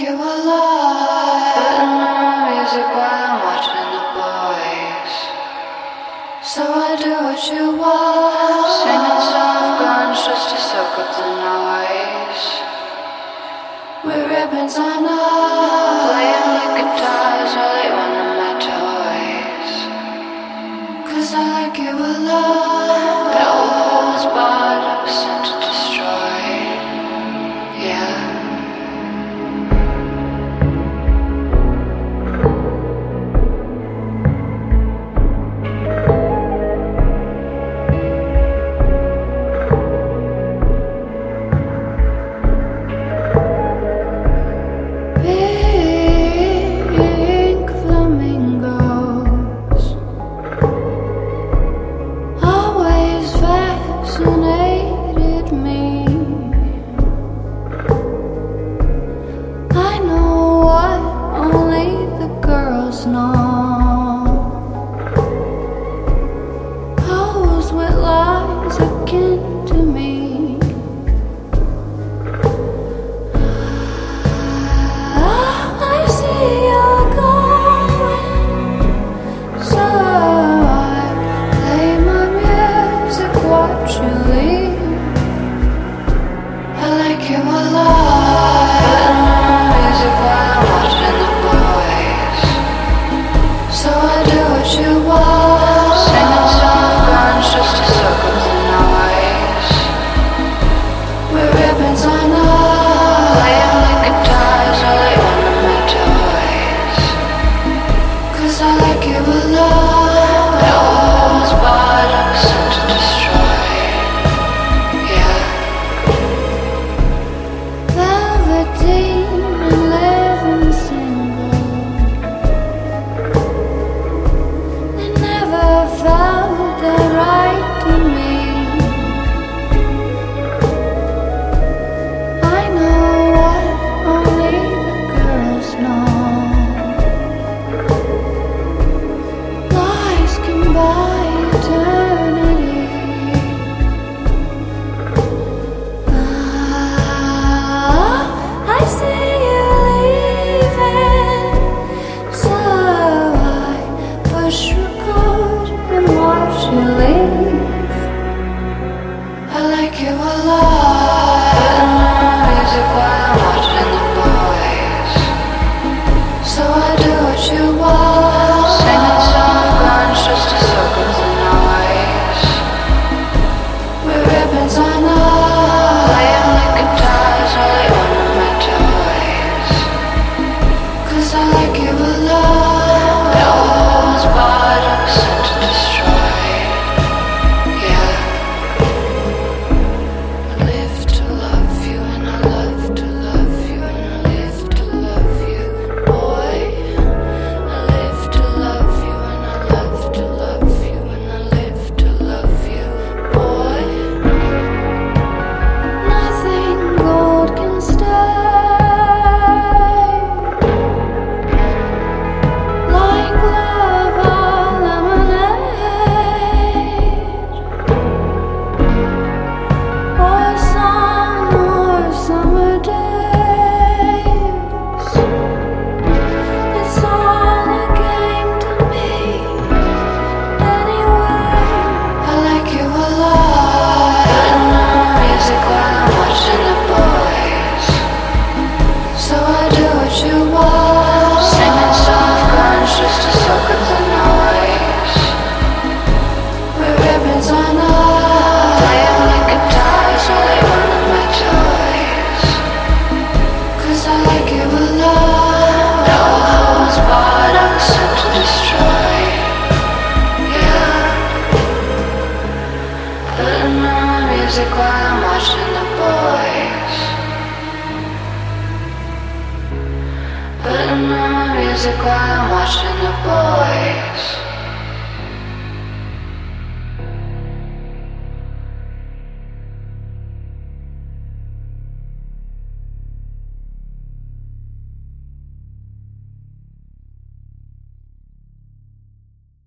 you a lot. Putting on music while I'm watching the boys. So I do what you want. Singing soft guns just to soak up the noise. With ribbons on us. Playing the guitars while they run on my toys. 'Cause I like you a lot. That was bad, I was sent to destroy. Yeah. Pink flamingos always fascinated me. I know what only the girls know. Pose with lies akin to me. I see you're going, so I play my music, watch you leave. I like you a lot. Putting on music while I'm watching the boys. So I do what you want. Singing soft guns just to soak up the noise. With ribbons on us. Playing the guitars while they run on my toys. 'Cause I like you a lot. That was bad, I was sent to destroy. Yeah. Velveteen and living single. They never felt the right to me. I know what only the girls know. Lies can buy eternity. I see you leaving, so I push record and watch you leave. I like you a lot. Putting on music while I'm watching the boys. So I do what you want. Singing soft guns just to soak up the noise. With ribbons on us. Playing the guitars while they run on my toys. 'Cause I like you a lot. That was bad, I was sent to destroy. Yeah. I live to love you and I love to love you and I live to love you, boy. I live to love you and I love to love you and I live to love you, boy. Nothing gold can stay like love or lemonade, or sun or summer days. It's all a game to me anyway. I like you a lot. Putting on music while I'm watching the boys. So I do what you want. Singing soft guns just to soak up the noise. With ribbons on us. Playing the guitars while they run on my toys. 'Cause I like you a lot. That was bad, I was sent to destroy. Yeah. Putting on music while I'm watching the boys. Putting on music while I'm watching the boys.